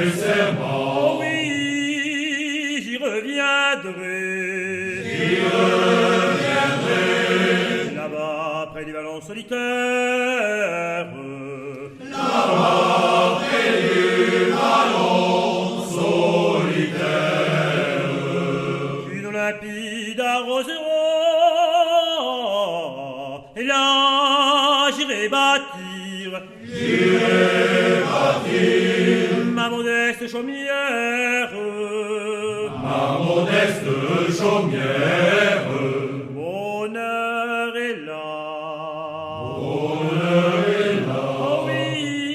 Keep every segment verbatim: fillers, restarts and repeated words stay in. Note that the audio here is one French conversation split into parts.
fait serment. Oh oui, j'y reviendrai. J'y reviendrai. Là-bas, près du vallon solitaire. Là-bas, près du vallon solitaire. Une limpide arrosera. Et là, j'irai bâtir. J'irai bâtir ma modeste chaumière. Ma modeste chaumière. Bonheur est là. Bonheur est là. Oh oui,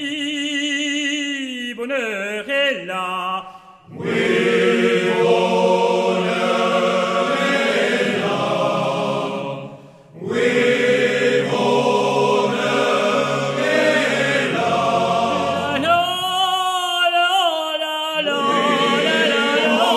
bonheur est là. Oui, bonheur est là. Oui, bonheur est là. La la la la la la la la.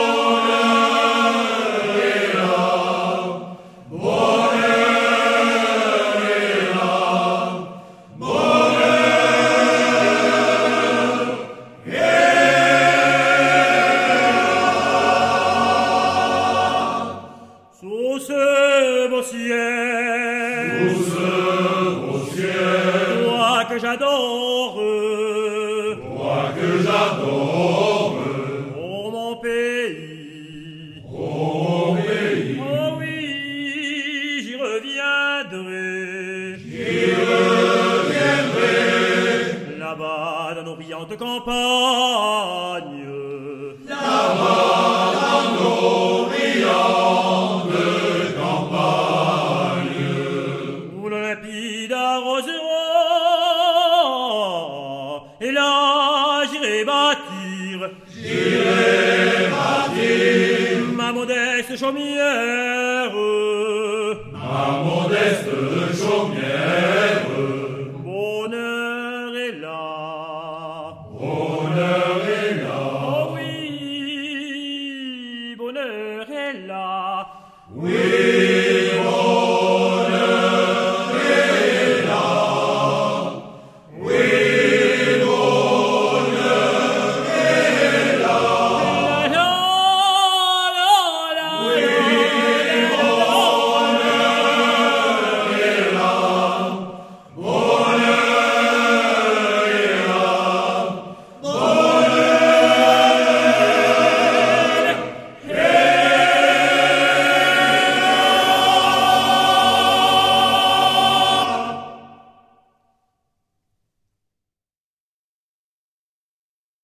Sous ce beau ciel, Sous ce beau ciel, toi que j'adore, toi que j'adore, oh mon pays, ô pays, oh oui, j'y reviendrai, j'y reviendrai, là-bas dans nos brillantes campagnes, là-bas dans nos brillantes campagnes, où l'Olympide arrosera, et là j'irai bâtir, j'irai bâtir ma modeste chaumière, ma modeste